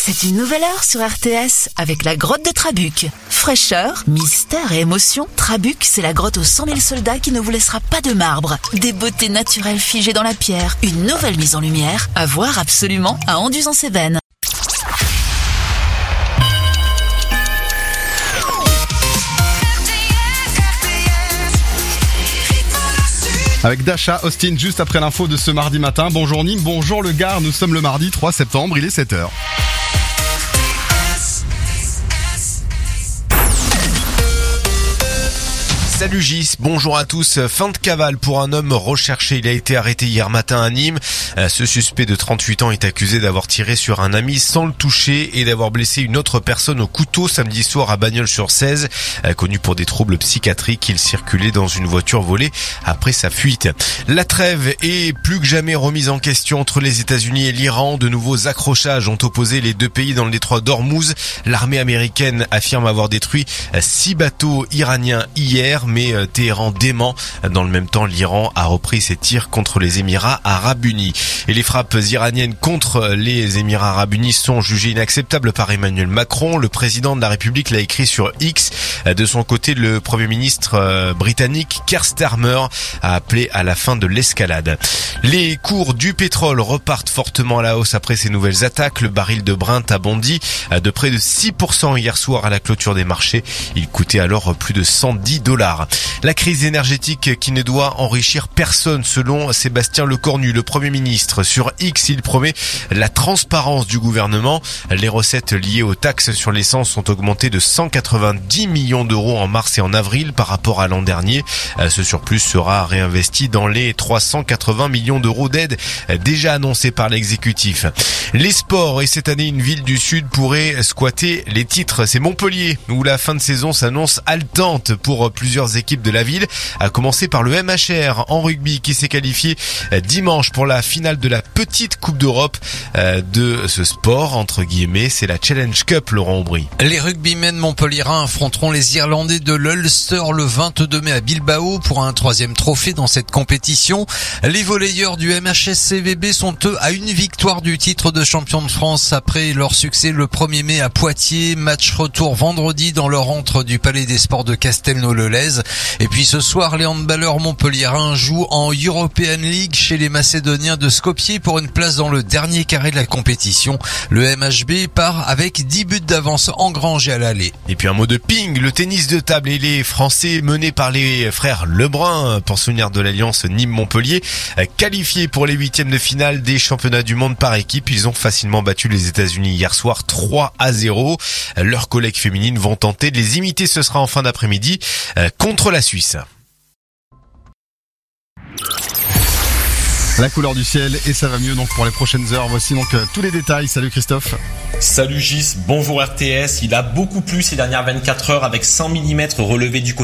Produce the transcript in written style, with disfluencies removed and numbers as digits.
C'est une nouvelle heure sur RTS avec la grotte de Trabuc. Fraîcheur, mystère et émotion, Trabuc, c'est la grotte aux 100 000 soldats qui ne vous laissera pas de marbre. Des beautés naturelles figées dans la pierre, une nouvelle mise en lumière, à voir absolument à Anduze-en-Cévennes. Avec Dasha Austin juste après l'info de ce mardi matin. Bonjour Nîmes, bonjour le Gard, nous sommes le mardi 3 septembre, il est 7h. Salut Gis, bonjour à tous. Fin de cavale pour un homme recherché. Il a été arrêté hier matin à Nîmes. Ce suspect de 38 ans est accusé d'avoir tiré sur un ami sans le toucher et d'avoir blessé une autre personne au couteau samedi soir à Bagnols-sur-Cèze. Connu pour des troubles psychiatriques, il circulait dans une voiture volée après sa fuite. La trêve est plus que jamais remise en question entre les États-Unis et l'Iran. De nouveaux accrochages ont opposé les deux pays dans le détroit d'Ormuz. L'armée américaine affirme avoir détruit 6 bateaux iraniens hier, mais Téhéran dément. Dans le même temps, l'Iran a repris ses tirs contre les Émirats Arabes Unis. Et les frappes iraniennes contre les Émirats Arabes Unis sont jugées inacceptables par Emmanuel Macron. Le président de la République l'a écrit sur X. De son côté, le Premier ministre britannique Keir Starmer a appelé à la fin de l'escalade. Les cours du pétrole repartent fortement à la hausse après ces nouvelles attaques. Le baril de Brent a bondi de près de 6% hier soir à la clôture des marchés. Il coûtait alors plus de $110. La crise énergétique qui ne doit enrichir personne selon Sébastien Lecornu, le Premier ministre. Sur X, il promet la transparence du gouvernement. Les recettes liées aux taxes sur l'essence ont augmenté de 190 millions d'euros en mars et en avril par rapport à l'an dernier. Ce surplus sera réinvesti dans les 380 millions d'euros d'aide déjà annoncés par l'exécutif. Les sports, et cette année une ville du Sud pourrait squatter les titres. C'est Montpellier où la fin de saison s'annonce haletante pour plusieurs équipes de la ville, à commencer par le MHR en rugby qui s'est qualifié dimanche pour la finale de la petite Coupe d'Europe de ce sport, entre guillemets, c'est la Challenge Cup, Laurent Aubry. Les rugbymen montpelliérains affronteront les Irlandais de l'Ulster le 22 mai à Bilbao pour un 3e trophée dans cette compétition. Les volleyeurs du MHSCVB sont eux à une victoire du titre de champion de France après leur succès le 1er mai à Poitiers. Match retour vendredi dans leur antre du Palais des Sports de Castelnau-le-Lez. Et puis ce soir, les handballeurs montpelliérains jouent en European League chez les Macédoniens de Skopje pour une place dans le dernier carré de la compétition. Le MHB part avec 10 buts d'avance engrangés à l'aller. Et puis un mot de ping, le tennis de table et les Français menés par les frères Lebrun, pensionnaires de l'Alliance Nîmes-Montpellier, qualifiés pour les 8e de finale des championnats du monde par équipe. Ils ont facilement battu les États-Unis hier soir 3-0. Leurs collègues féminines vont tenter de les imiter, ce sera en fin d'après-midi contre la Suisse. La couleur du ciel et ça va mieux donc pour les prochaines heures. Voici donc tous les détails. Salut Christophe. Salut Gis, bonjour RTS. Il a beaucoup plu ces dernières 24 heures avec 100 mm relevés du côté